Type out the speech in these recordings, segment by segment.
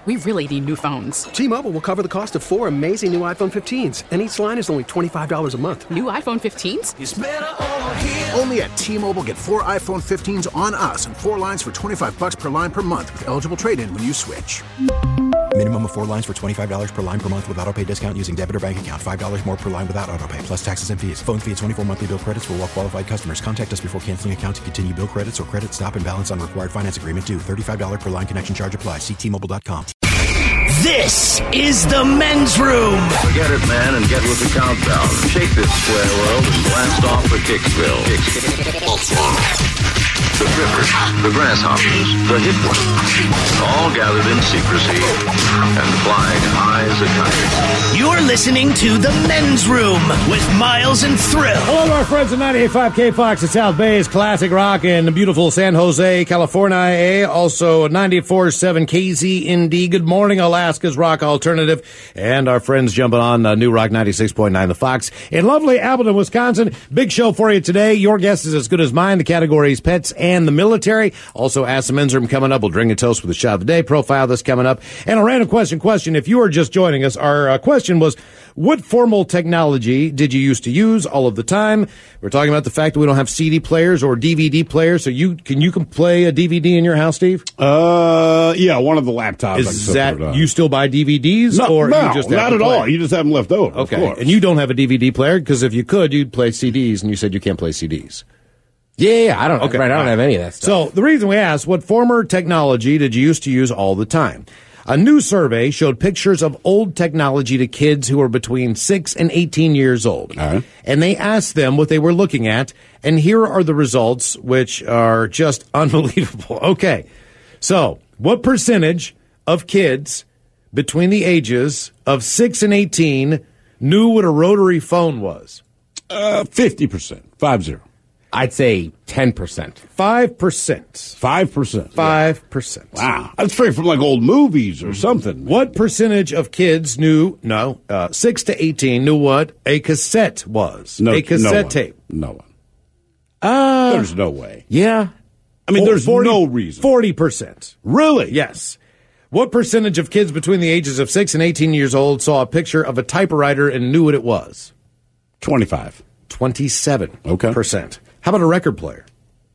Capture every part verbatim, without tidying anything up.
We really need new phones. T-Mobile will cover the cost of four amazing new iPhone fifteens, and each line is only twenty-five dollars a month. New iPhone fifteens? It's better over here. Only at T-Mobile, get four iPhone fifteens on us and four lines for twenty-five dollars per line per month with eligible trade-in when you switch. Minimum of four lines for twenty-five dollars per line per month with autopay discount using debit or bank account. five dollars more per line without autopay, plus taxes and fees. Phone fee at twenty-four monthly bill credits for well-qualified customers. Contact us before canceling account to continue bill credits or credit stop and balance on required finance agreement due. thirty-five dollars per line connection charge applies. See T Mobile dot com. This is the Men's Room. Forget it, man, and get with the countdown. Shake this square world and blast off for Kicksville. The Rippers, the Grasshoppers, the Hit Ones, all gathered in secrecy and flying high as a kite. You're listening to the Men's Room with Miles and Thrill. Hello to our friends at ninety-eight point five K Fox at South Bay's Classic Rock in beautiful San Jose, California. Also ninety-four point seven K Z N D. Good morning, Alaska's Rock Alternative. And our friends jumping on uh, New Rock ninety-six point nine The Fox in lovely Appleton, Wisconsin. Big show for you today. Your guess is as good as mine. The categories pets and the military. Also, Ask the Men's Room coming up. We'll drink a toast with the shot of the day profile that's coming up. And a random question question. If you are just joining us, our uh, question was, what formal technology did you used to use all of the time? We're talking about the fact that we don't have C D players or D V D players. So you can you can play a D V D in your house, Steve? Uh, yeah, one of the laptops. Is that you still buy D V Ds? No, or no you just not at all. You just have them left over. Okay, and you don't have a D V D player because if you could, you'd play C Ds, and you said you can't play C Ds. Yeah, yeah, I don't. Okay, right, I don't have any of that stuff. So the reason we asked, what former technology did you used to use all the time? A new survey showed pictures of old technology to kids who were between six and eighteen years old. All right. And they asked them what they were looking at, and here are the results, which are just unbelievable. Okay, so what percentage of kids between the ages of six and eighteen knew what a rotary phone was? Uh, fifty percent. Five zero. I'd say ten percent. Five percent. Five percent. Five percent. Wow. That's straight from like old movies or something. What percentage of kids knew, no, uh, six to eighteen knew what a cassette was? No, a cassette no one. tape. No one. Uh, There's no way. Yeah. I mean, there's forty, no reason. forty percent. Really? Yes. What percentage of kids between the ages of six and eighteen years old saw a picture of a typewriter and knew what it was? twenty-five. twenty-seven Okay. percent. How about a record player?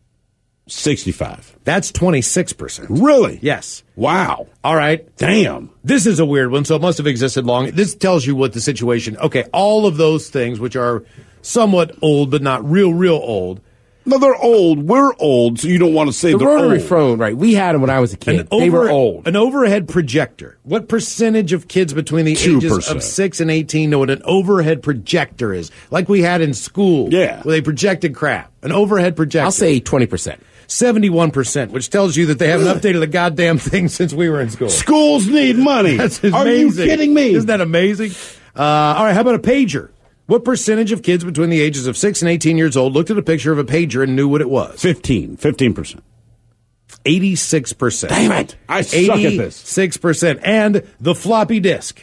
sixty-five. That's twenty-six percent. Really? Yes. Wow. All right. Damn. This is a weird one, so it must have existed long. This tells you what the situation. Okay, all of those things, which are somewhat old, but not real, real old. No, they're old. We're old, so you don't want to say The they're rotary old. phone, right? We had them when I was a kid. An they over- were old. An overhead projector. What percentage of kids between the two percent. ages of six and eighteen know what an overhead projector is? Like we had in school. Yeah. Where they projected crap. An overhead projector. I'll say twenty percent. seventy-one percent, which tells you that they haven't updated the goddamn thing since we were in school. Schools need money. That's Are amazing. you kidding me? Isn't that amazing? Uh, all right, how about a pager? What percentage of kids between the ages of six and eighteen years old looked at a picture of a pager and knew what it was? Fifteen. Fifteen percent. eighty-six percent. Damn it. I suck at this. eighty-six percent. And the floppy disk.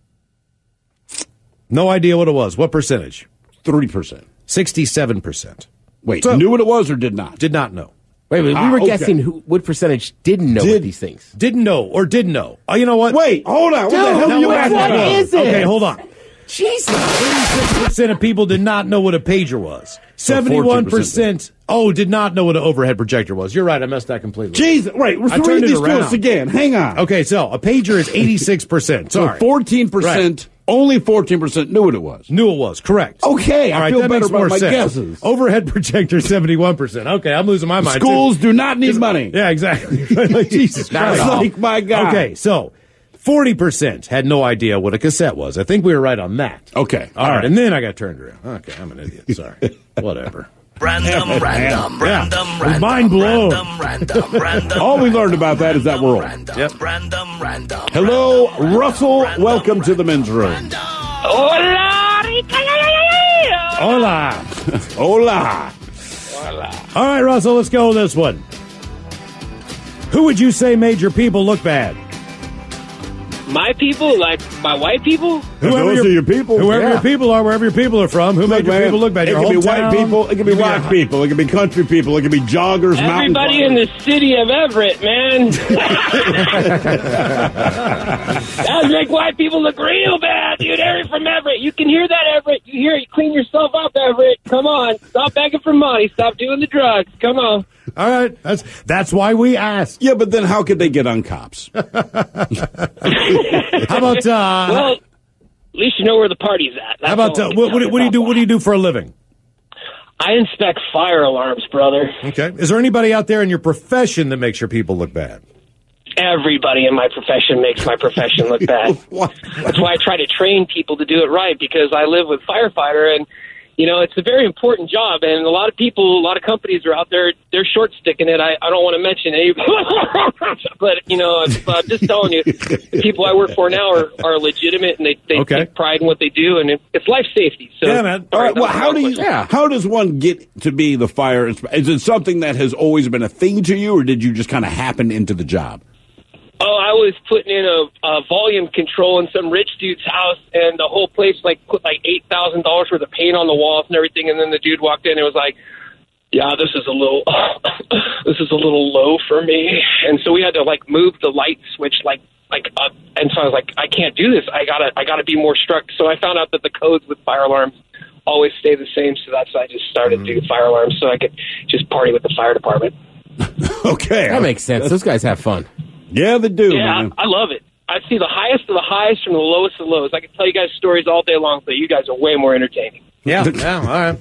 No idea what it was. What percentage? Three percent. sixty-seven percent. Wait, So- knew what it was or did not? Did not know. Wait, wait, we Ah, were okay. guessing who, what percentage didn't know Did- what these things. Didn't know or did know. Oh, you know what? Wait, hold on. What the hell No, are you wait, asking what about? is it? Okay, hold on. Jesus. eighty-six percent of people did not know what a pager was. seventy-one percent, oh, did not know what an overhead projector was. You're right, I messed that completely. Jesus, right. I Read turned it these to around. us again. Hang on. Okay, so a pager is eighty-six percent. So Sorry. fourteen percent, only fourteen percent knew what it was. Knew it was, correct. Okay, I All right, feel that better makes about more my sense. guesses. Overhead projector, seventy-one percent. Okay, I'm losing my mind. Schools too. do not need money. Yeah, exactly. Like, Jesus Not Christ. at all. Like, my God. Okay, so forty percent had no idea what a cassette was. I think we were right on that. Okay, All all right, right. and then I got turned around. Okay, I'm an idiot. Sorry. Whatever. Random, random, random, Yeah. random. Mind blown. Random, random, random. All we learned about that is that we're old. Random, Yep. random, random. Hello, random, Russell. random, Welcome to the men's room. random. Hola. Hola. All right, Russell, let's go with this one. Who would you say made your people look bad? My people, like my white people. Whoever Those your, are your people. Whoever Yeah. your people are, wherever your people are from, who Look, made your man, people look bad? It Your can be white hometown? people. It can be You black got- people. It can be country people. It can be joggers, mountain Everybody in climbers. the city of Everett, man. That make white people look real bad, dude. Everett from Everett. You can hear that, Everett. You hear it. Clean yourself up, Everett. Come on. Stop begging for money. Stop doing the drugs. Come on. All right, that's that's why we asked. Yeah, but then how could they get on cops? How about uh, Well, at least you know where the party's at. That's how about all uh, I can what, tell what, do- what do you do? What do you do for a living? I inspect fire alarms, brother. Okay, is there anybody out there in your profession that makes your people look bad? Everybody in my profession makes my profession look bad. That's why I try to train people to do it right, because I live with firefighter, and you know, it's a very important job, and a lot of people, a lot of companies are out there, they're short sticking it. I, I don't want to mention any, but you know, I'm, I'm just telling you, the people I work for now are, are legitimate, and they, they Okay. take pride in what they do, and it, it's life safety. So, Yeah, man. All right. Well, how do you? Yeah. How does one get to be the fire inspector? Is it something that has always been a thing to you, or did you just kind of happen into the job? Oh, I was putting in a, a volume control in some rich dude's house, and the whole place like put like eight thousand dollars worth of paint on the walls and everything. And then the dude walked in and was like, "Yeah, this is a little, this is a little low for me." And so we had to like move the light switch like like up. And so I was like, "I can't do this. I gotta I gotta be more strict." So I found out that the codes with fire alarms always stay the same. So that's why I just started Mm. doing fire alarms so I could just party with the fire department. Okay, That makes sense. Those guys have fun. Yeah, they do. Yeah, Man. I, I love it. I see the highest of the highs from the lowest of the lows. I can tell you guys stories all day long, but you guys are way more entertaining. Yeah, yeah, all right.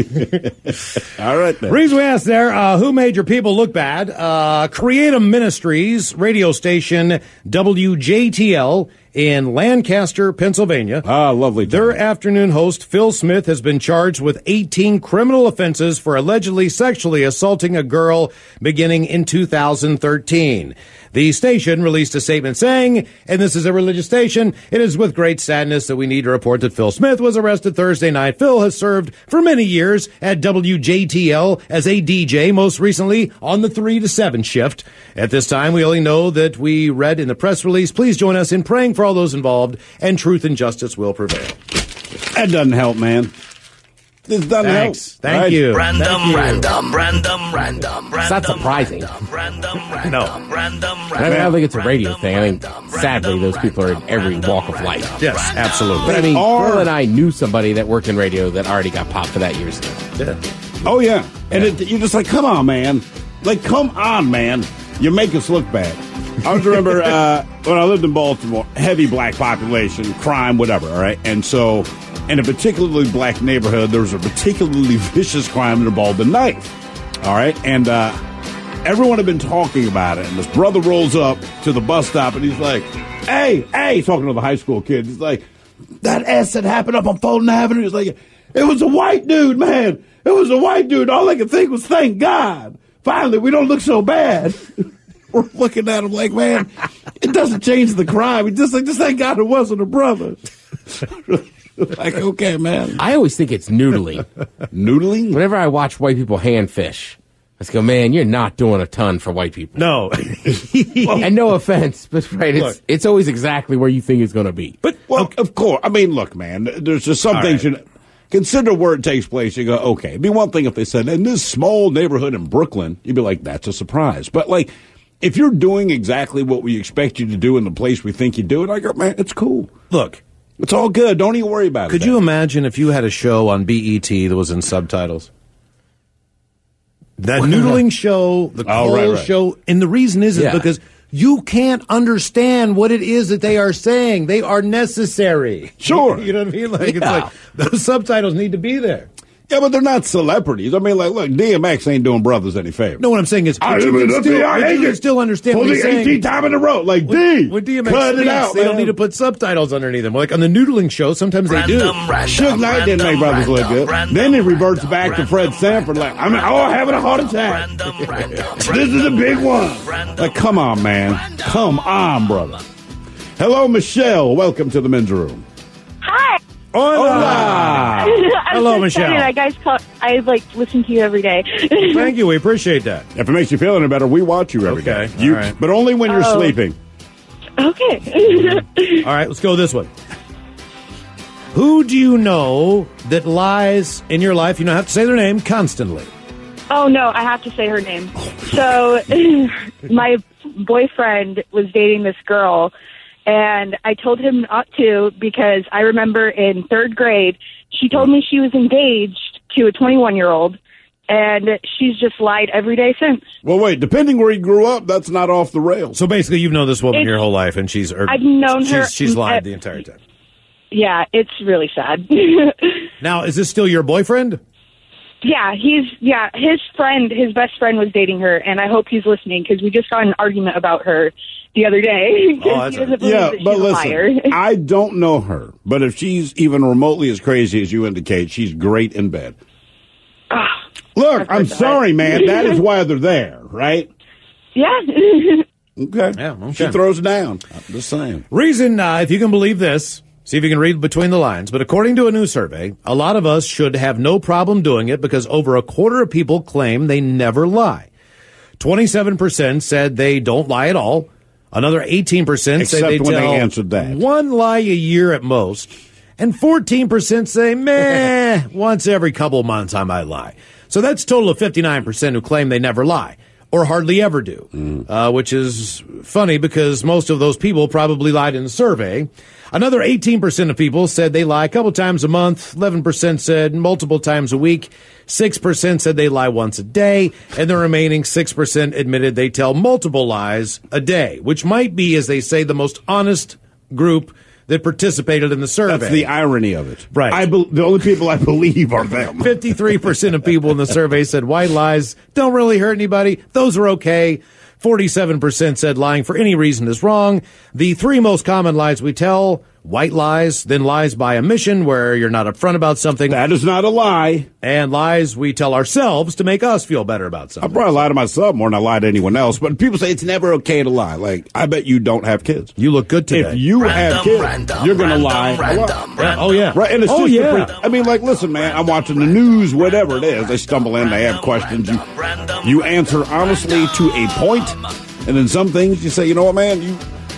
All right, then. Reason we asked there, uh, who made your people look bad? Uh, Creative Ministries radio station W J T L in Lancaster, Pennsylvania. Ah, lovely. Their Time. afternoon host, Phil Smith, has been charged with eighteen criminal offenses for allegedly sexually assaulting a girl beginning in two thousand thirteen. The station released a statement saying, and this is a religious station, it is with great sadness that we need to report that Phil Smith was arrested Thursday night. Phil has served for many years at W J T L as a D J, most recently on the three to seven shift. At this time, we only know that we read in the press release, please join us in praying for all those involved, and truth and justice will prevail. That doesn't help, man. This doesn't Thanks. help. Thank Right? you. Random, Thank you. random, random, random, random. It's not surprising. Random, random, No. random, I, mean, I don't think it's a radio thing. I mean, sadly, those people are in every walk of life. Yes, absolutely. But I mean, are- Phil and I knew somebody that worked in radio that already got popped for that years ago. Oh yeah, and It, you're just like, come on, man. Like, come on, man. You make us look bad. I was remember uh, when I lived in Baltimore, heavy black population, crime, whatever. All right, and so in a particularly black neighborhood, there was a particularly vicious crime that involved a knife. All right, and uh, everyone had been talking about it. And this brother rolls up to the bus stop, and he's like, "Hey, hey!" He's talking to the high school kid. He's like, "That ass that happened up on Fulton Avenue." He's like, "It was a white dude, man. It was a white dude. All I could think was, thank God. Finally, we don't look so bad." We're looking at him like, man, it doesn't change the crime. It's just like, just thank God it wasn't a brother. Like, okay, man. I always think it's noodling. Noodling? Whenever I watch white people hand fish, I just go, man, you're not doing a ton for white people. No. And no offense, but right, it's Look. it's always exactly where you think it's going to be. But Well, of course. I mean, look, man, there's just some All things right. you consider where it takes place. You go, okay. It'd be one thing if they said, in this small neighborhood in Brooklyn, you'd be like, that's a surprise. But, like, if you're doing exactly what we expect you to do in the place we think you do it, I go, man, it's cool. look, It's all good. Don't even worry about it. could you imagine if you had a show on B E T that was in subtitles? That noodling show, the Oh, coal right, right. show, and the reason is, is Yeah. because you can't understand what it is that they are saying. They are necessary. Sure. You know what I mean? Like, it's Yeah. like those subtitles need to be there. Yeah, but they're not celebrities. I mean, like, look, D M X ain't doing brothers any favor. No, what I'm saying is, I but you mean, can look, still, I but hate you can it. still understand For what the he's saying. eighteenth time in a row. Like, D, When D M X cut speaks, it out, they don't man. need to put subtitles underneath them. Like on the noodling show, sometimes they do. Random, random, Suge Knight didn't make random, brothers look random, good. random, Then he reverts random, back to random, Fred Sanford like, I'm oh, having a heart attack. random, random, This is a big one. random, Like, come on, man. Come on, brother. Hello, Michelle. Welcome to the men's room. Hi. Hola. I'm Hello, so Michelle. excited. I guys call, I like listen to you every day. Thank you. We appreciate that. If it makes you feel any better, we watch you every day. Okay, You, all right. But only when you're Oh. sleeping. Okay. All right, let's go this one. Who do you know that lies in your life? You don't have to say their name constantly. Oh, no, I have to say her name. So my boyfriend was dating this girl, and I told him not to because I remember in third grade, she told me she was engaged to a twenty-one-year-old, and she's just lied every day since. Well, wait, depending where you grew up, that's not off the rails. So basically, you've known this woman It's- your whole life, and she's or, I've known she's, her- She's lied uh, the entire time. Yeah, it's really sad. Now, is this still your boyfriend? Yeah, he's yeah. His friend, his best friend, was dating her, and I hope he's listening because we just got in an argument about her the other day. Oh, that's he doesn't a, believe yeah, that she's but a liar. listen, I don't know her, but if she's even remotely as crazy as you indicate, she's great in bed. Look, I'm sorry, man. That is why they're there, right? Yeah. Okay. Yeah, okay. She throws down. I'm just saying. Reason, uh, if you can believe this, see if you can read between the lines, but according to a new survey, a lot of us should have no problem doing it because over a quarter of people claim they never lie. twenty-seven percent said they don't lie at all. Another eighteen percent say Except they when tell they answered that. one lie a year at most. And fourteen percent say, meh, once every couple of months I might lie. So that's a total of fifty-nine percent who claim they never lie. Or hardly ever do, mm. uh, which is funny because most of those people probably lied in the survey. Another eighteen percent of people said they lie a couple times a month. eleven percent said multiple times a week. six percent said they lie once a day. And the remaining six percent admitted they tell multiple lies a day, which might be, as they say, the most honest group that participated in the survey. That's the irony of it. Right. I be- the only people I believe are them. fifty-three percent of people in the survey said white lies don't really hurt anybody. Those are okay. forty-seven percent said lying for any reason is wrong. The three most common lies we tell: white lies, then lies by omission where you're not upfront about something. That is not a lie. And lies we tell ourselves to make us feel better about something. I probably lie to myself more than I lie to anyone else, but people say it's never okay to lie. Like, I bet you don't have kids. You look good today. If you Random, have kids, random, you're going to random, lie. random, a lot. random. Oh, yeah. Right, and it's Oh, just yeah. the pre- I mean, like, listen, man, I'm watching the news, whatever it is. They stumble in, they have questions. You, you answer honestly to a point, and then some things you say, you know what, man, you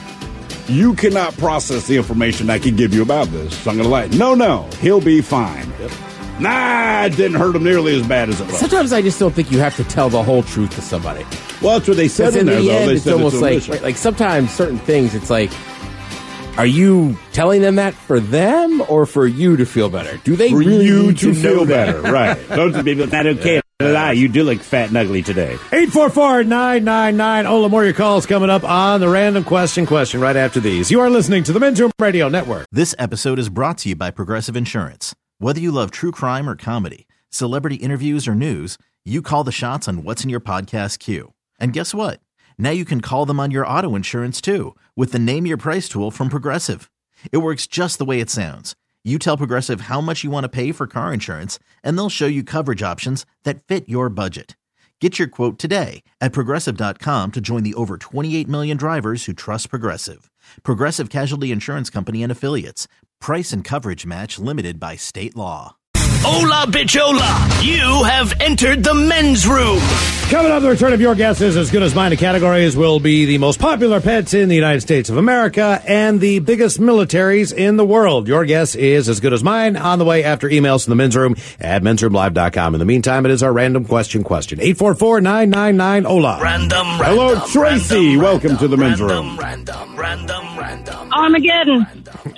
you cannot process the information I can give you about this. So I'm going to lie. No, no, he'll be fine. Yep. Nah, it didn't hurt him nearly as bad as it was. Sometimes I just don't think you have to tell the whole truth to somebody. Well, that's what they said 'Cause in in there, the though. end, They it's said almost it's a like mission. like sometimes certain things. It's like, are you telling them that for them or for you to feel better? Do they For really you need to to feel know that? better, right? Those are people not okay to lie. You do look fat and ugly today. eight four four, nine nine nine. Ola, more your calls coming up on the Random Question question right after these. You are listening to the Men's Room Radio Network. This episode is brought to you by Progressive Insurance. Whether you love true crime or comedy, celebrity interviews or news, you call the shots on what's in your podcast queue. And guess what? Now you can call them on your auto insurance too with the Name Your Price tool from Progressive. It works just the way it sounds. You tell Progressive how much you want to pay for car insurance, and they'll show you coverage options that fit your budget. Get your quote today at Progressive dot com to join the over twenty-eight million drivers who trust Progressive. Progressive Casualty Insurance Company and Affiliates. Price and coverage match limited by state law. Hola, bitch, hola. You have entered the men's room. Coming up, the return of your guesses as good as mine. The categories will be the most popular pets in the United States of America and the biggest militaries in the world. Your guess is as good as mine on the way after emails from the men's room at men's room live dot com. In the meantime, it is our random question question. eight four four, nine nine nine, O L A. Random, random. Hello, Tracy. Random, Welcome random, to the men's random, room. Random, random, random. Armageddon.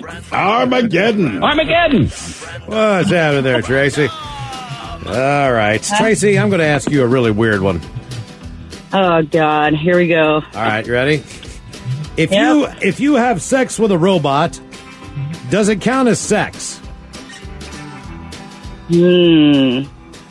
Armageddon. Armageddon. What's happening there, Tracy? All right. Tracy, I'm going to ask you a really weird one. Oh, God. Here we go. All right, you ready? If Yep. you if you have sex with a robot, does it count as sex? Hmm.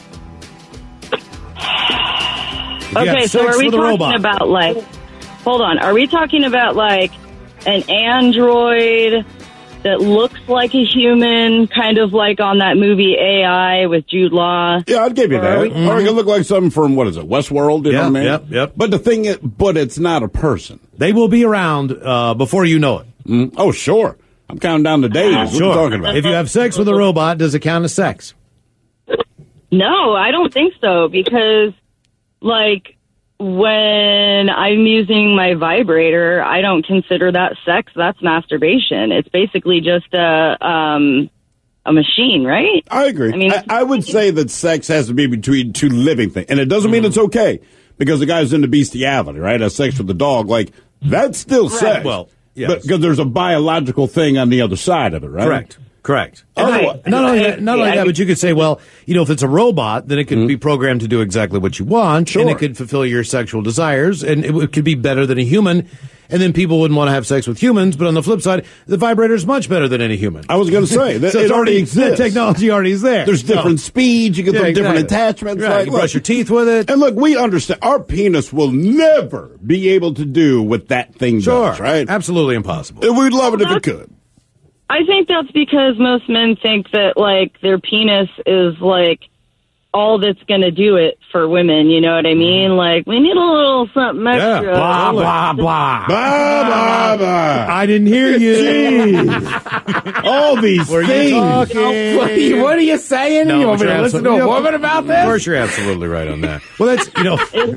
If you Okay, have so sex are we with a talking robot, about, like, hold on, are we talking about, like, an android that looks like a human, kind of like on that movie A I with Jude Law? Yeah, I'd give you Or that. are Or we- it could look like something from, what is it, Westworld? You know Yep, what I mean? yep, yep. But the thing is, but it's not a person. they will be around uh, before you know it. Mm. Oh, sure. I'm counting down the days. What are you talking about? If you have sex with a robot, does it count as sex? No, I don't think so, because, like, when I'm using my vibrator, I don't consider that sex. That's masturbation. It's basically just a um, a machine, right? I agree. I mean, I, I would say that sex has to be between two living things, and it doesn't mean it's okay because the guy's into bestiality, right? Has sex with the dog, like that's still Right. sex. Well, yes. but because there's a biological thing on the other side of it, right? Correct. Correct. Otherwise- Not only that, not only that, but you could say, well, you know, if it's a robot, then it could be programmed to do exactly what you want, and it could fulfill your sexual desires, and it w- could be better than a human. And then people wouldn't want to have sex with humans. But on the flip side, the vibrator is much better than any human. I was going to say that So it it's already exists. The technology already is there. There's different So- speeds. You can Yeah, put different exactly. attachments. Right, Like, you look, brush your teeth with it. And look, we understand our penis will never be able to do what that thing Sure. does, right? Absolutely impossible. And we'd love it if it could. I think that's because most men think that, like, their penis is, like, all that's going to do it for women. You know what I mean? Like, we need a little something extra. Blah, blah, blah. Blah, blah, blah. I didn't hear you. Jeez. All these Were you things. talking? What are you, what are you saying? No, you want but me to you're listen to a absolutely- woman about Of this? course, you're absolutely right on that. Well, that's, you know.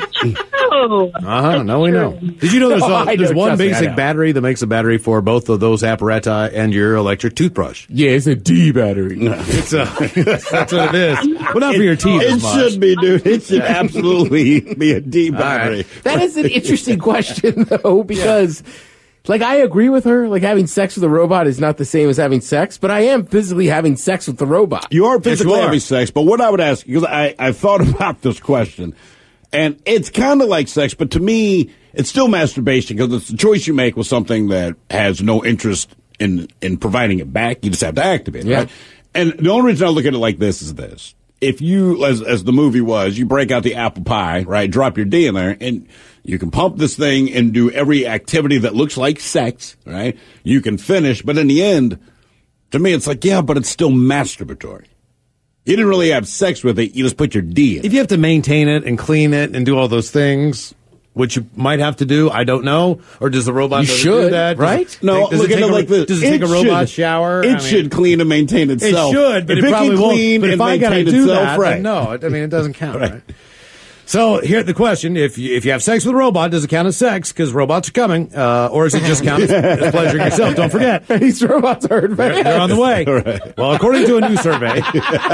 Oh, Uh huh. No, we know. Did you know there's, No, a, I there's know, one trust me, I basic know. battery that makes a battery for both of those apparati and your electric toothbrush? Yeah, it's a D battery. It's a, that's what it is. Well, not for your teeth It as much. should be, dude. It should absolutely be a D All battery. right. That is an interesting question, though, because, like, I agree with her. Like, having sex with a robot is not the same as having sex, but I am physically having sex with the robot. You are physically you are. having sex, but what I would ask, because I, I thought about this question, and it's kind of like sex, but to me, it's still masturbation because it's the choice you make with something that has no interest in in providing it back. You just have to activate it, Yeah. right? And the only reason I look at it like this is this. If you, as, as the movie was, you break out the apple pie, right, drop your D in there, and you can pump this thing and do every activity that looks like sex, right? You can finish, but in the end, to me, it's like, yeah, but it's still masturbatory. You didn't really have sex with it. You just put your D in. If you have to maintain it and clean it and do all those things, which you might have to do, I don't know. Or does the robot You does it should, do that? Does right? it- No, does look it at take it a, like this. Does it take a robot should- shower? It I mean, should clean and maintain It itself. should, but if it probably can won't. clean But if and I got to maintain do itself, that, right. then no. It, I mean, it doesn't count, right? So here the question: If you, if you have sex with a robot, does it count as sex? Because robots are coming, uh, or does it just count as, as pleasuring yourself? Don't forget, These robots are advanced. they're, they're on the way. Right. Well, according to a new survey,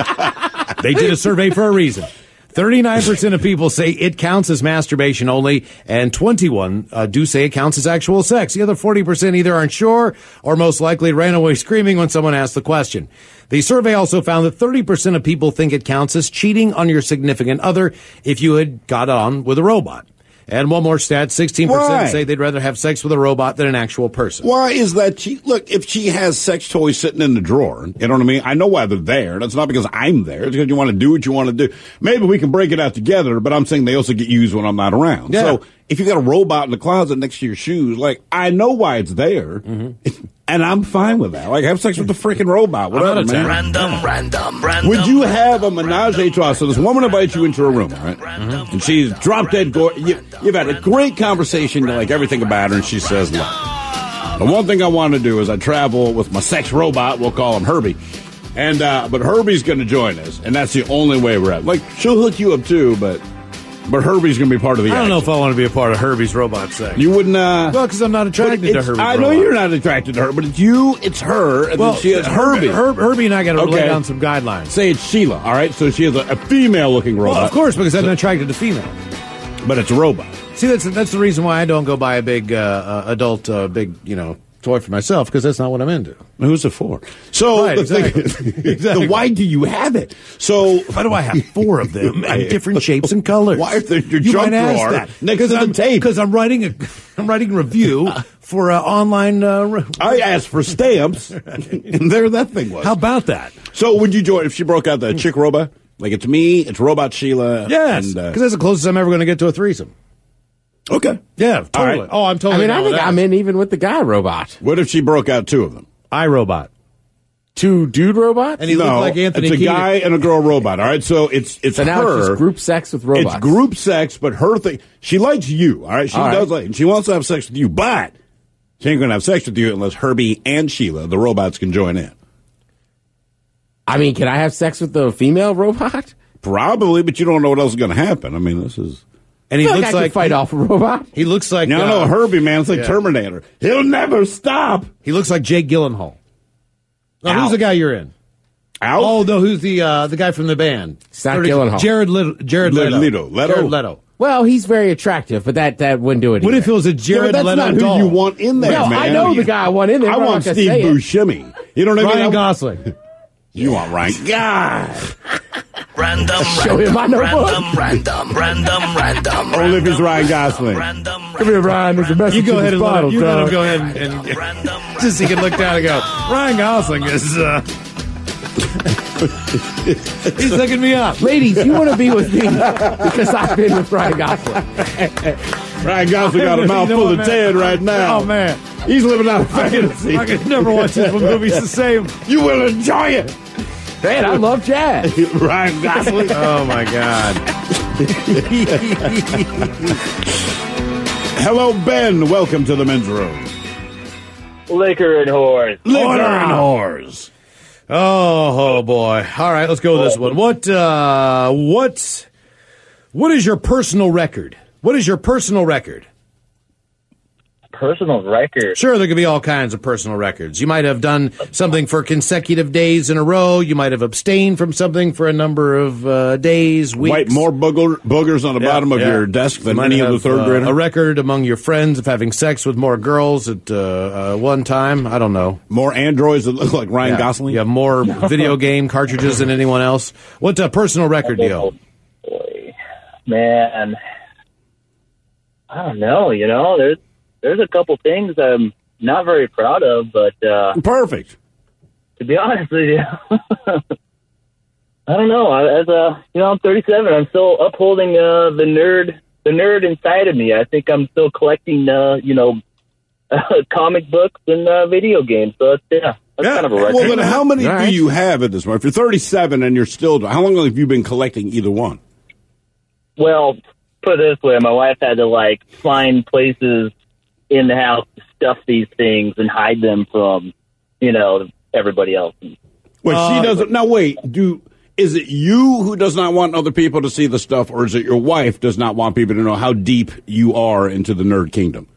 they did a survey for a reason. thirty-nine percent of people say it counts as masturbation only, and twenty-one uh, do say it counts as actual sex. The other forty percent either aren't sure or most likely ran away screaming when someone asked the question. The survey also found that thirty percent of people think it counts as cheating on your significant other if you had got on with a robot. And one more stat, sixteen percent Why? say they'd rather have sex with a robot than an actual person. Why is that? She, look, if she has sex toys sitting in the drawer, you know what I mean? I know why they're there. That's not because I'm there. It's because you want to do what you want to do. Maybe we can break it out together, but I'm saying they also get used when I'm not around. Yeah. So if you got a robot in the closet next to your shoes, like, I know why it's there, and I'm fine with that. Like, have sex with the freaking robot, whatever, man. Random, random, random. Would you have a menage a trois? So this woman invites you into a room, all right? And she's drop dead gorgeous. You, you've had a great conversation, you like everything about her, and she says, look, the one thing I want to do is I travel with my sex robot. We'll call him Herbie. And, uh, but Herbie's going to join us, and that's the only way we're at. Like, she'll hook you up too, but, but Herbie's going to be part of the I don't action. know if I want to be a part of Herbie's robot sex. You wouldn't, uh... Well, because I'm not attracted but to it's- Herbie's I know robot. you're not attracted to her, but it's you, it's her, and Well, then she has Herbie, Herbie. Herb, Herbie and I got to lay Okay. down some guidelines. Say it's Sheila, all right? So she has a, a female-looking robot. Well, of course, because I'm attracted to female. But it's a robot. See, that's that's the reason why I don't go buy a big uh, uh, adult, uh, big you know, toy for myself because that's not what I'm into. Who's it for? So Right, the exactly. thing, Exactly. the why do you have it? So Why do I have four of them in different shapes and colors? Why are they in your you junk might ask drawer that. next to the I'm, tape? Because I'm writing a I'm writing a review for an online. Uh, re- I asked for stamps, and there that thing was. How about that? So would you join if she broke out the chick robot? Like it's me, it's robot Sheila. Yes, and, uh, because that's the closest I'm ever going to get to a threesome. okay. Yeah, totally. right. Oh, I'm I totally. mean, I down think with that. I'm in even with the guy robot. What if she broke out two of them? iRobot. Two dude robots? And he no, looked like Anthony it's a Kiedis. guy and a girl robot. All right, so it's it's So now her. it's just group sex with robots. It's group sex, but her thing. She likes you. All right, she All right. does like, and she wants to have sex with you, but she ain't going to have sex with you unless Herbie and Sheila, the robots, can join in. I mean, can I have sex with the female robot? Probably, but you don't know what else is going to happen. I mean, this is And he I feel looks like I like could fight off a robot. He looks like No, uh, no, Herbie, man. It's like yeah. Terminator. He'll never stop. He looks like Jake Gyllenhaal. Oh, who's the guy you're in? Out? Oh, no, who's the uh, the guy from the band? It's not Gyllenhaal. Jared Leto. Jared Leto. Leto. Leto. Jared Leto. Well, he's very attractive, but that, that wouldn't do it. What either. if it was a Jared yeah, but that's Leto not doll? who you want in there, No, man. I know the guy I want in there. I I'm want not gonna Steve say it. Buscemi. You know what I mean? Ryan I- Gosling. You want Ryan? God. Random, Show him my notebook. random, random, random, random. Only if he's Ryan Gosling. Random, Come here, Ryan. There's a message You go in ahead this and let bottle, him, you let him dog. go ahead and, and just so he can look down and go, Ryan Gosling is, uh, he's looking me up. Ladies, you want to be with me because I've been with Ryan Gosling. Ryan Gosling got a You know mouthful what, of man? Ted right now. Oh, man. He's living out a I can, fantasy. I can never watch his movies the same. You will enjoy it. Man, I love jazz. Ryan Gosling. Oh, my God. Hello, Ben. Welcome to the men's room. Liquor and whores. Liquor and whores. Oh, oh, boy. All right, let's go with this one. What, uh, what, what is your personal record? What is your personal record? Personal record. Sure, there could be all kinds of personal records. You might have done something for consecutive days in a row. You might have abstained from something for a number of uh, days, weeks. Wipe more booger, boogers on the Yeah, bottom of yeah. your desk You than might any of the have, third uh, grader. A record among your friends of having sex with more girls at uh, uh, one time. I don't know. More androids that look like Ryan Yeah. Gosling. You have more video game cartridges than anyone else. What uh, personal record do you own? Boy, man, I don't know. You know, there's there's a couple things I'm not very proud of, but uh, Perfect. to be honest with you, I don't know. I- As a you know, I'm thirty-seven. I'm still upholding uh, the nerd, the nerd inside of me. I think I'm still collecting, uh, you know, comic books and uh, video games. So it's, yeah, that's kind of a record. Well, then how many All do right. you have at this point? If you're thirty-seven and you're still, how long have you been collecting either one? Well, put it this way, my wife had to like find places in the house to stuff these things and hide them from, you know, everybody else. Well, Uh, she doesn't. Now, wait. Do is it you who does not want other people to see the stuff, or is it your wife does not want people to know how deep you are into the nerd kingdom?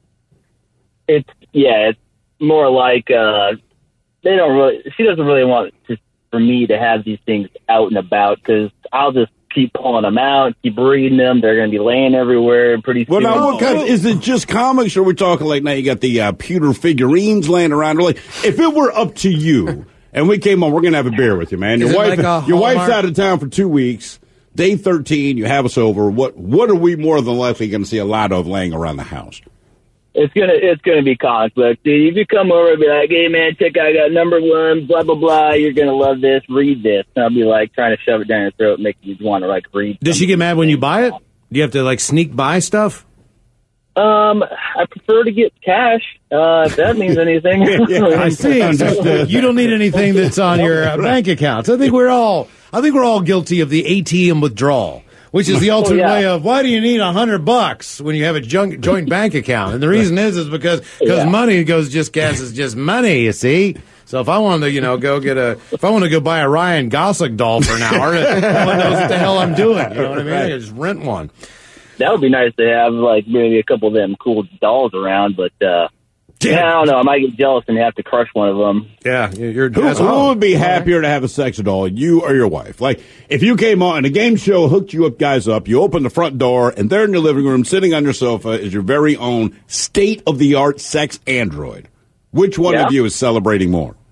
It's yeah, it's more like uh, they don't really. She doesn't really want to, for me to have these things out and about because I'll just keep pulling them out, keep reading them. They're going to be laying everywhere pretty Well, soon. now, what kind? Is it just comics, or are we talking like now you got the uh, pewter figurines laying around? Like, if it were up to you, and we came on, we're going to have a beer with you, man. Your Is it wife, like a your wife's Hallmark? out of town for two weeks. Day thirteen, you have us over. What what are we more than likely going to see a lot of laying around the house? It's gonna it's gonna be comic books, dude. If you come over and be like, "Hey man, check out, I got number one, blah blah blah. You're gonna love this. Read this." And I'll be like trying to shove it down your throat, and make you want to like read. Does she get mad when you buy it? Do you have to like sneak buy stuff? Um, I prefer to get cash. Uh, if that means anything. I see. So you don't need anything that's on your uh, bank accounts. I think we're all. I think we're all guilty of the A T M withdrawal, which is the Oh, ultimate yeah. way of why do you need a hundred bucks when you have a junk, joint bank account? And the reason is is because because Yeah. money goes just gas is just money. You see. So if I want to, you know, go get a, if I want to go buy a Ryan Gosling doll for an hour, no one knows what the hell I'm doing. You know what I mean? I can just rent one. That would be nice to have, like, maybe a couple of them cool dolls around, but, uh, yeah, I don't know. I might get jealous and have to crush one of them. Yeah, you're. Who, that's who all. would be happier to have a sex doll, you or your wife? Like, if you came on and a game show hooked you up, guys up, you open the front door, and there in your living room, sitting on your sofa, is your very own state-of-the-art sex android. Which one Yeah. of you is celebrating more?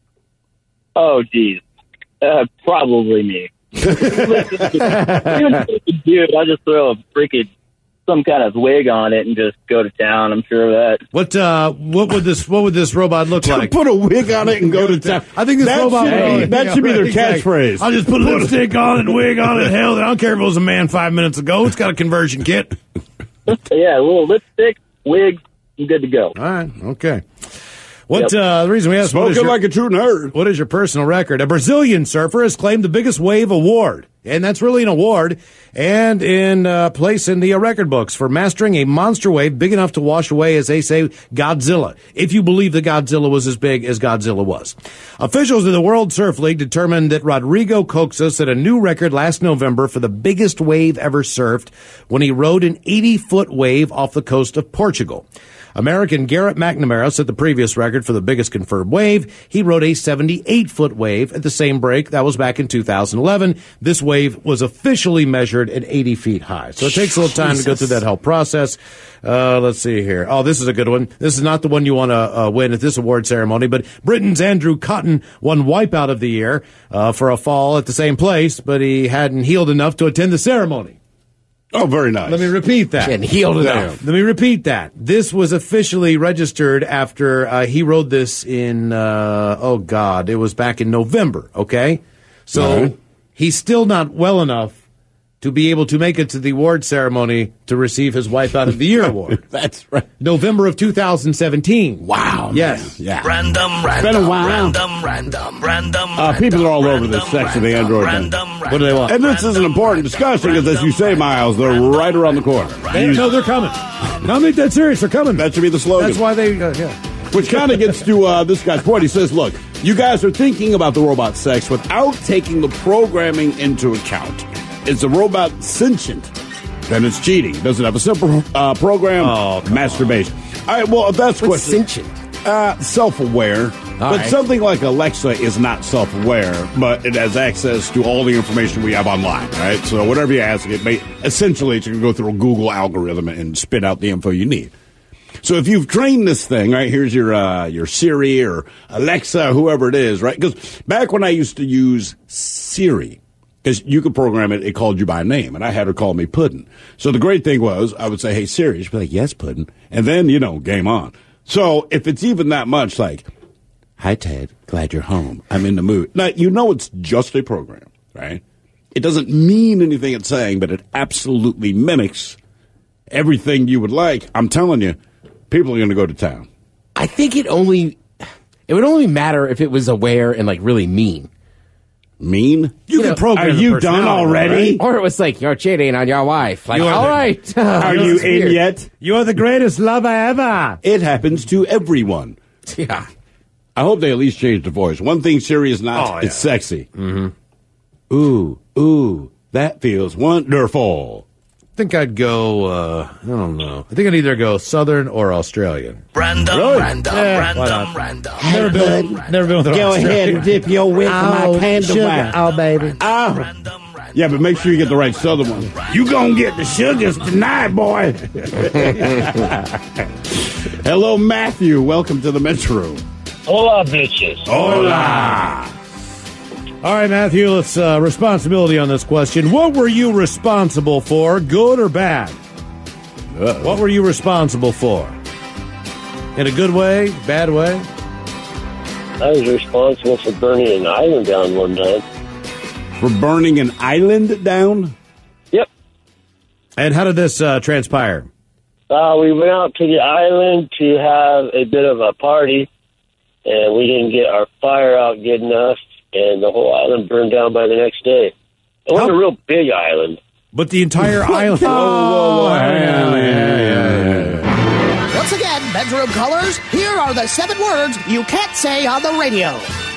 Oh, geez. Uh, probably me. Even if it's a dude, I'll just throw a freaking some kind of wig on it and just go to town. I'm sure of that. What uh, what would this what would this robot look like? Put a wig on it and go to town. I think this That robot should would be- that should be their catchphrase. I'll just put a lipstick on and wig on it. Hell, I don't care if it was a man five minutes ago. It's got a conversion kit. Yeah, a little lipstick, wig, I'm good to go. All right, okay. What Yep. uh, the reason we asked? What is Spoken your, like a true nerd. What is your personal record? A Brazilian surfer has claimed the biggest wave award, and that's really an award, and in uh, place in the uh, record books for mastering a monster wave big enough to wash away, as they say, Godzilla. If you believe that Godzilla was as big as Godzilla was, officials of the World Surf League determined that Rodrigo Coxa set a new record last November for the biggest wave ever surfed when he rode an eighty-foot wave off the coast of Portugal. American Garrett McNamara set the previous record for the biggest confirmed wave. He rode a seventy-eight-foot wave at the same break. That was back in two thousand eleven. This wave was officially measured at eighty feet high. So it takes a little time Jesus. to go through that whole process. Uh, let's see here. Oh, this is a good one. This is not the one you want to uh, win at this award ceremony, but Britain's Andrew Cotton won Wipeout of the Year uh, for a fall at the same place, but he hadn't healed enough to attend the ceremony. Oh, very nice. Let me repeat that. And healed enough. Let me repeat that. This was officially registered after uh, he rode this in, uh, oh, God, it was back in November, okay? So right. he's still not well enough to be able to make it to the award ceremony to receive his Wipeout of the Year award. That's right. November of two thousand seventeen. Wow. Yes. Man. Yeah. Random, random, been a while. random, random, random. Uh, people are all over this sex of the Android thing. What do they want? And this is an important discussion because, as you say, Miles, they're right around the corner. They, no, they're coming. No, I'm dead serious. They're coming. That should be the slogan. That's why they, uh, yeah. Which kind of gets to uh, this guy's point. He says, look, you guys are thinking about the robot sex without taking the programming into account. Is the robot sentient? Then it's cheating. Does it have a simple uh, program? Oh, masturbation. All right, well, if that's What's question. sentient? Uh, self-aware. All but right. something like Alexa is not self-aware, but it has access to all the information we have online, right? So whatever you ask it, may, essentially it's going to go through a Google algorithm and spit out the info you need. So if you've trained this thing, right, here's your uh, your Siri or Alexa, whoever it is, right? Because back when I used to use Siri, because you could program it, it called you by name, and I had her call me Puddin'. So the great thing was, I would say, hey, Siri. She'd be like, yes, Puddin'. And then, you know, game on. So if it's even that much, like, hi, Ted, glad you're home. I'm in the mood. Now, you know it's just a program, right? It doesn't mean anything it's saying, but it absolutely mimics everything you would like. I'm telling you, people are going to go to town. I think it only, it would only matter if it was aware and, like, really mean. Mean? You, You can know, program Are the you done personality, already? right? Or it was like, you're cheating on your wife. Like, You are all the- right. Are you That's in weird. yet? You're the greatest lover ever. It happens to everyone. Yeah. I hope they at least change the voice. One thing Siri is not, Oh, yeah. it's sexy. Mm-hmm. Ooh, ooh, that feels wonderful. I think I'd go, uh, I don't know. I think I'd either go Southern or Australian. Random, Really? random, Yeah, why random, not? random. Never been, never been with an Go Australian. ahead and dip your whip in my panda wine. Oh, baby. Oh. Random, random. Yeah, but make sure you get the right southern one. You gonna get the sugars tonight, boy. Hello, Matthew. Welcome to the men's room. Hola, bitches. Hola. All right, Matthew, let's, uh, responsibility on this question. What were you responsible for, good or bad? Uh-oh. What were you responsible for? In a good way, bad way? I was responsible for burning an island down one time. For burning an island down? Yep. And how did this uh, transpire? Uh, we went out to the island to have a bit of a party, and we didn't get our fire out good enough, and the whole island burned down by the next day. It was How- a real big island. But the entire island. Whoa, whoa, whoa. Yeah, yeah, yeah, yeah. Once again, bedroom callers, here are the seven words you can't say on the radio.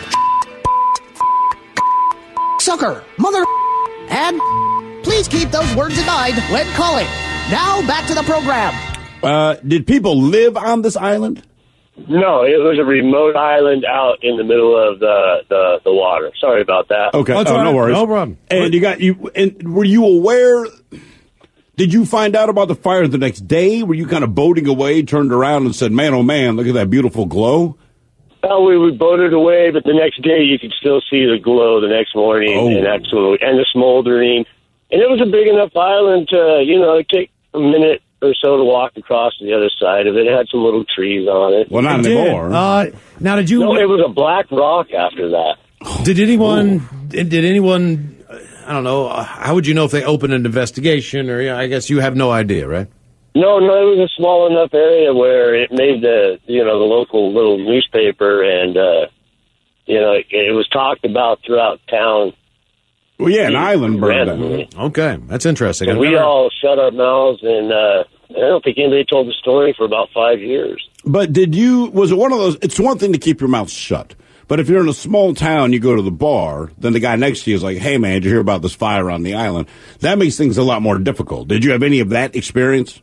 Sucker, mother, and please keep those words in mind when calling. Now back to the program. Uh, did people live on this island? No, it was a remote island out in the middle of the, the, the water. Sorry about that. Okay, That's oh, all no right. worries. No problem. And you got you. And were you aware? Did you find out about the fire the next day? Were you kind of boating away, turned around, and said, "Man, oh man, look at that beautiful glow"? Well, we, we boated away, but the next day you could still see the glow the next morning, Oh. and absolutely, and the smoldering. And it was a big enough island to, you know, take a minute or so to walk across to the other side of it. It had some little trees on it. Well, not It did. anymore. Uh, now, did you? No, it was a black rock after that. Did anyone? Did, did anyone? I don't know. uh, How would you know if they opened an investigation? Or yeah, I guess you have no idea, right? No, no, it was a small enough area where it made the, you know, the local little newspaper, and, uh, you know, it, it was talked about throughout town. Well, yeah, an island burned randomly. down. Okay, that's interesting. And we never... all shut our mouths, and uh, I don't think anybody told the story for about five years. But did you, was it one of those, it's one thing to keep your mouth shut. But if you're in a small town, you go to the bar, then the guy next to you is like, hey, man, did you hear about this fire on the island? That makes things a lot more difficult. Did you have any of that experience?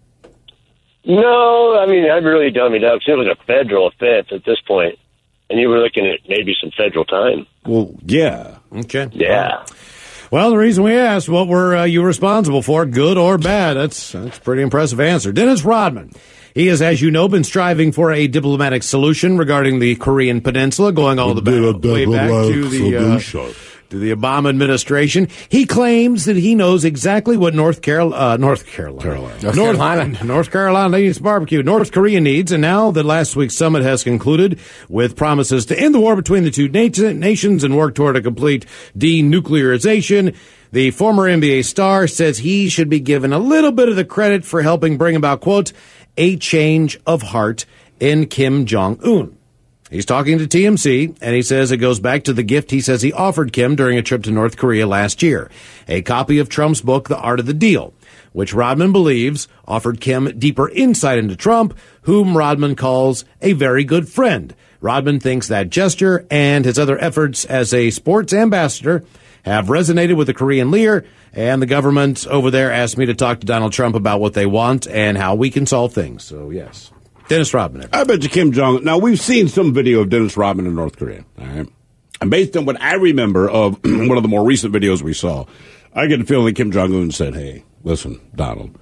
No, I mean, I'd really dumb it up. It was a federal offense at this point, and you were looking at maybe some federal time. Well, yeah. Okay. Yeah. Well, the reason we asked, what were uh, you responsible for, good or bad? That's, that's a pretty impressive answer. Dennis Rodman. He has, as you know, been striving for a diplomatic solution regarding the Korean Peninsula, going all the back, way back to the uh, to the Obama administration. He claims that he knows exactly what North Carolina, uh, North Carolina, Carolina. North, North Carolina, North Carolina needs barbecue. North Korea needs, and now that last week's summit has concluded with promises to end the war between the two nat- nations and work toward a complete denuclearization. The former N B A star says he should be given a little bit of the credit for helping bring about, quote, a change of heart in Kim Jong-un. He's talking to T M C, and he says it goes back to the gift he says he offered Kim during a trip to North Korea last year, a copy of Trump's book, The Art of the Deal, which Rodman believes offered Kim deeper insight into Trump, whom Rodman calls a very good friend. Rodman thinks that gesture and his other efforts as a sports ambassador have resonated with the Korean leader, and the government over there asked me to talk to Donald Trump about what they want and how we can solve things. So, yes. Dennis Rodman. I bet you Kim Jong. Now, we've seen some video of Dennis Rodman in North Korea. All right. And based on what I remember of one of the more recent videos we saw, I get the feeling that Kim Jong-un said, hey, listen, Donald,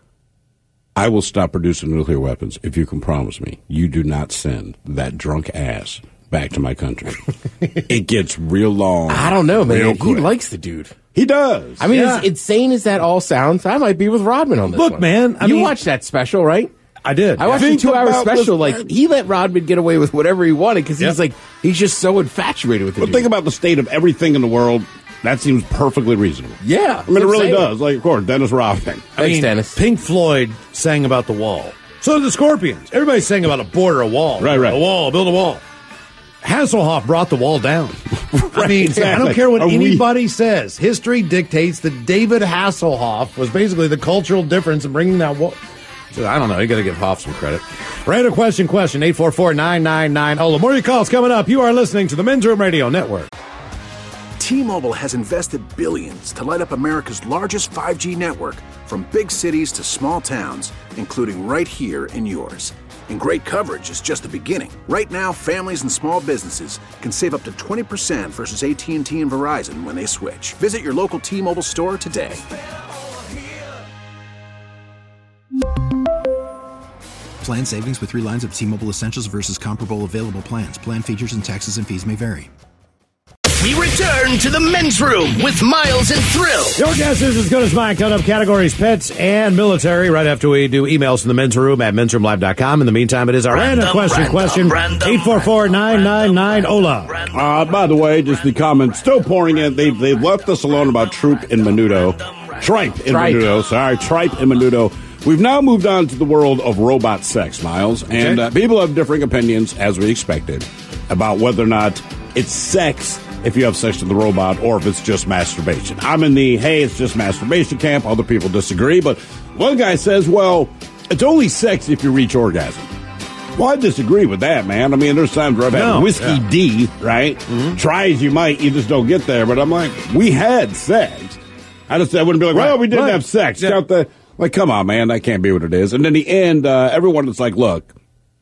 I will stop producing nuclear weapons if you can promise me you do not send that drunk ass back to my country. It gets real long. I don't know, man. He quick. likes the dude. He does. I mean, Yeah. as insane as that all sounds, I might be with Rodman on this Look, one. man, I you mean- watched that special, right? I did. I watched Think the two-hour about special. this, Like, man. he let Rodman get away with whatever he wanted because Yep. he's like, he's just so infatuated with the But dude. think about the state of everything in the world. That seems perfectly reasonable. Yeah. I mean, it really Insane. does. Like, of course, Dennis Rodman. I Thanks, mean, Dennis. Pink Floyd sang about the wall. So did the Scorpions. Everybody's saying about a border, a wall. Right, right. A wall, build a wall. Hasselhoff brought the wall down. I mean, I exactly. don't care what Are we- anybody says. History dictates that David Hasselhoff was basically the cultural difference in bringing that wall. So, I don't know. You got to give Hoff some credit. Random question, question, eight four four, nine nine nine. Oh, more of your calls coming up. You are listening to the Men's Room Radio Network. T-Mobile has invested billions to light up America's largest five G network, from big cities to small towns, including right here in yours. And great coverage is just the beginning. Right now, families and small businesses can save up to twenty percent versus A T and T and Verizon when they switch. Visit your local T-Mobile store today. Plan savings with three lines of T-Mobile Essentials versus comparable available plans. Plan features and taxes and fees may vary. We return to the men's room with Miles and Thrill. Your guess is as good as mine. Cut up categories, pets and military, right after we do emails from the men's room at men's room live dot com. In the meantime, it is our random, Random, question random, question. random, eight four four, nine nine nine, O L A. Uh, by the way, just the comments still pouring in. They've, they've left us alone about Troop in Menudo. Tripe in Tripe. Menudo. Sorry, Tripe in Menudo. We've now moved on to the world of robot sex, Miles. And uh, people have differing opinions, as we expected, about whether or not it's sex if you have sex with the robot or if it's just masturbation. I'm in the, hey, it's just masturbation camp. Other people disagree. But one guy says, well, it's only sex if you reach orgasm. Well, I disagree with that, man. I mean, there's times where I've had No, whiskey yeah. D, right? Mm-hmm. Try as you might, you just don't get there. But I'm like, we had sex. I just I wouldn't be like, well, Right, we didn't right. have sex. Yeah. Count the, like, come on, man. That can't be what it is. And in the end, uh, everyone is like, look,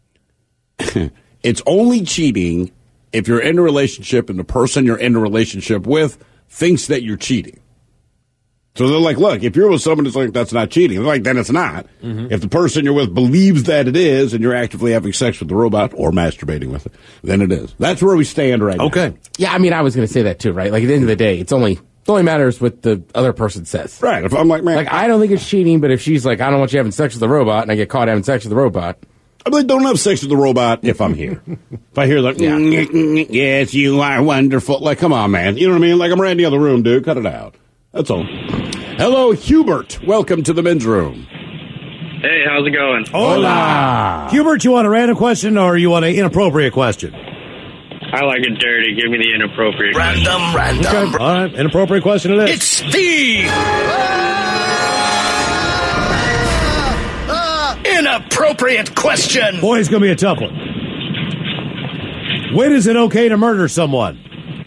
it's only cheating if you're in a relationship and the person you're in a relationship with thinks that you're cheating. So they're like, look, if you're with someone that's like, that's not cheating, they're like, then it's not. Mm-hmm. If the person you're with believes that it is and you're actively having sex with the robot or masturbating with it, then it is. That's where we stand right now. Okay. Yeah, I mean, I was going to say that too, right? Like, at the end of the day, it's only, it only matters what the other person says. Right. If I'm like, man. Like, I don't think it's cheating, but if she's like, I don't want you having sex with the robot, and I get caught having sex with the robot. I'm like, don't have sex with the robot if I'm here. If I hear like, Yeah. yes, you are wonderful. Like, come on, man. You know what I mean? Like, I'm right in the other room, dude. Cut it out. That's all. Hello, Hubert. Welcome to the men's room. Hey, how's it going? Hola. Hubert, you want a random question or you want an inappropriate question? I like it dirty. Give me the inappropriate Random, question. random. Okay. All right, inappropriate question it is. It's the inappropriate question. Boy, it's going to be a tough one. When is it okay to murder someone?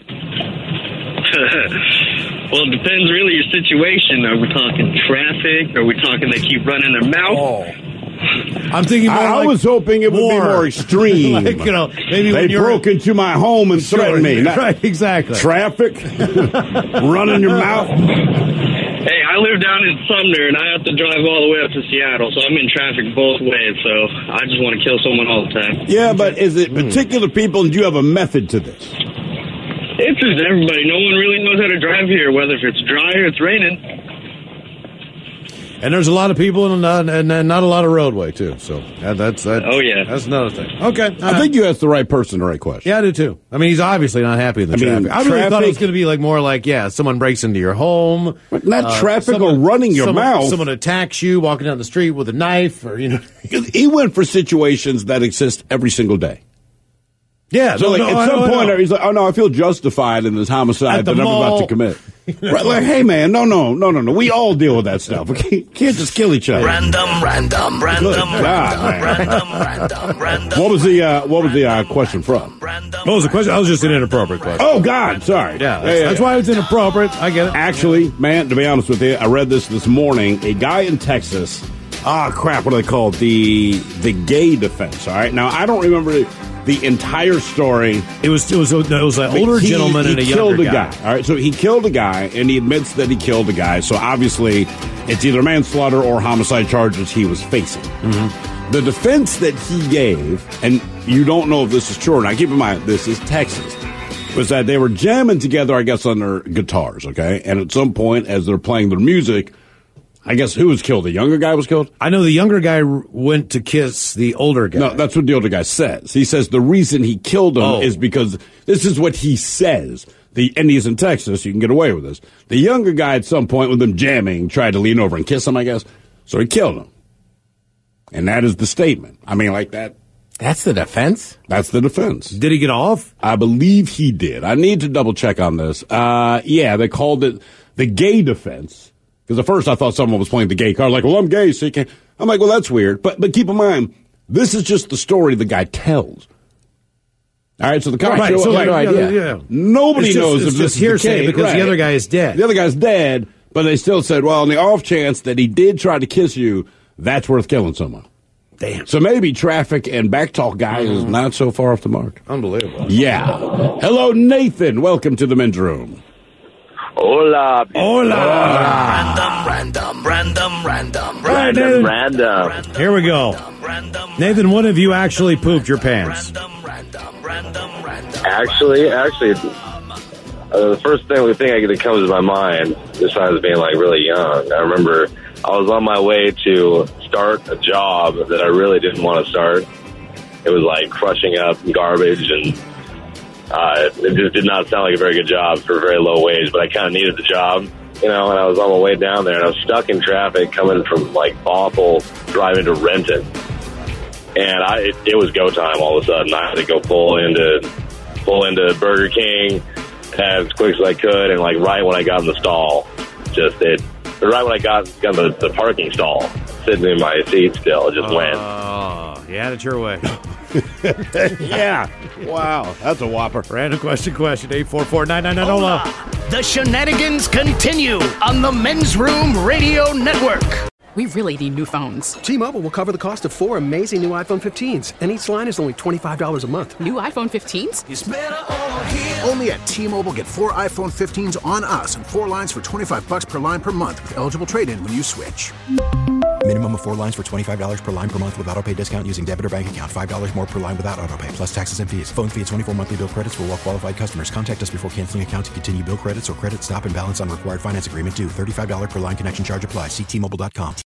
Well, it depends really your situation. Are we talking traffic? Are we talking they keep running their mouth? Oh. I'm thinking more I, like I was hoping it would war. be more extreme. Like, you know, maybe they when you're broke into my home and Sure, threatened me. Not right, exactly. Traffic, running your mouth. Hey, I live down in Sumner, and I have to drive all the way up to Seattle, so I'm in traffic both ways, so I just want to kill someone all the time. Yeah, but is it particular people, and do you have a method to this? It's just everybody. No one really knows how to drive here, whether if it's dry or it's raining. And there's a lot of people and, uh, and, and not a lot of roadway, too. So that, that's that. Oh, yeah. That's another thing. Okay. I think you asked the right person the right question. Yeah, I do, too. I mean, he's obviously not happy with the I mean, traffic. I really traffic- thought it was going to be like more like, yeah, someone breaks into your home. But not uh, traffic someone- or running your someone- mouth. Someone attacks you walking down the street with a knife or, you know. He went for situations that exist every single day. Yeah. So no, like, no, at I some know, I point, know. he's like, oh, no, I feel justified in this homicide At the that I'm about mall. to commit. Right, like, hey, man, no, no, no, no, no. We all deal with that stuff. We can't, can't just kill each other. Random, random, random, Good God, random, man. random, random, random. What was the uh, what was the uh, question from? What was the question? I was just an inappropriate question. Oh, God, sorry. Yeah, that's, that's why it's inappropriate. I get it. Actually, man, to be honest with you, I read this this morning. A guy in Texas, ah, crap, what do they call it? The, the gay defense, all right? Now, I don't remember the, the entire story. It was, it was, it was an But older he- gentleman he and a killed younger a guy. All right, so he killed a guy, and he admits that he killed a guy. So obviously, it's either manslaughter or homicide charges he was facing. Mm-hmm. The defense that he gave, and you don't know if this is true or not. Keep in mind, this is Texas. Was that they were jamming together, I guess, on their guitars. Okay, and at some point, as they're playing their music, I guess who was killed? The younger guy was killed? I know the younger guy r- went to kiss the older guy. No, that's what the older guy says. He says the reason he killed him Oh. is because this is what he says. The and he's in Texas, you can get away with this. The younger guy at some point with them jamming tried to lean over and kiss him, I guess. So he killed him. And that is the statement. I mean, like that. That's the defense? That's the defense. Did he get off? I believe he did. I need to double check on this. Uh, yeah, they called it the gay defense. Because at first I thought someone was playing the gay card, like, well, I'm gay, so you can't. I'm like, well, that's weird. But but keep in mind, this is just the story the guy tells. All right, so the cops Right, show so up, like, like, yeah, yeah. nobody It's just- knows it's if this just is the hearsay case, because the right. other guy is dead. The other guy's dead, but they still said, well, on the off chance that he did try to kiss you, that's worth killing someone. Damn. So maybe traffic and backtalk guy is not so far off the mark. Unbelievable. Yeah. Hello, Nathan. Welcome to the men's room. Hola. Hola. Random, random, random, Right, Nathan. Random. Here we go. Nathan, when have you actually pooped your pants? Actually, actually, uh, the first thing, the thing that comes to my mind, besides being like really young, I remember I was on my way to start a job that I really didn't want to start. It was like crushing up garbage, and uh, it just did not sound like a very good job for a very low wage, but I kind of needed the job, you know, and I was on my way down there, and I was stuck in traffic coming from, like, Bothell, driving to Renton. And I, it, it was go time all of a sudden. I had to go pull into, pull into Burger King as quick as I could, and, like, right when I got in the stall, just it, right when I got, got the, the parking stall, sitting in my seat still, it just went. Oh, you had it your way. Yeah. Wow. That's a whopper. Random question, question. eight four four, nine nine nine, Hola. The shenanigans continue on the Men's Room Radio Network. We really need new phones. T-Mobile will cover the cost of four amazing new iPhone fifteens, and each line is only twenty-five dollars a month. New iPhone fifteens? Only at T-Mobile, get four iPhone fifteens on us and four lines for twenty-five bucks per line per month with eligible trade-in when you switch. Minimum of four lines for twenty-five dollars per line per month with autopay discount using debit or bank account. five dollars more per line without autopay, plus taxes and fees. Phone fee at twenty-four monthly bill credits for well-qualified customers. Contact us before canceling account to continue bill credits or credit stop and balance on required finance agreement due. thirty-five dollars per line connection charge applies. See T Mobile dot com.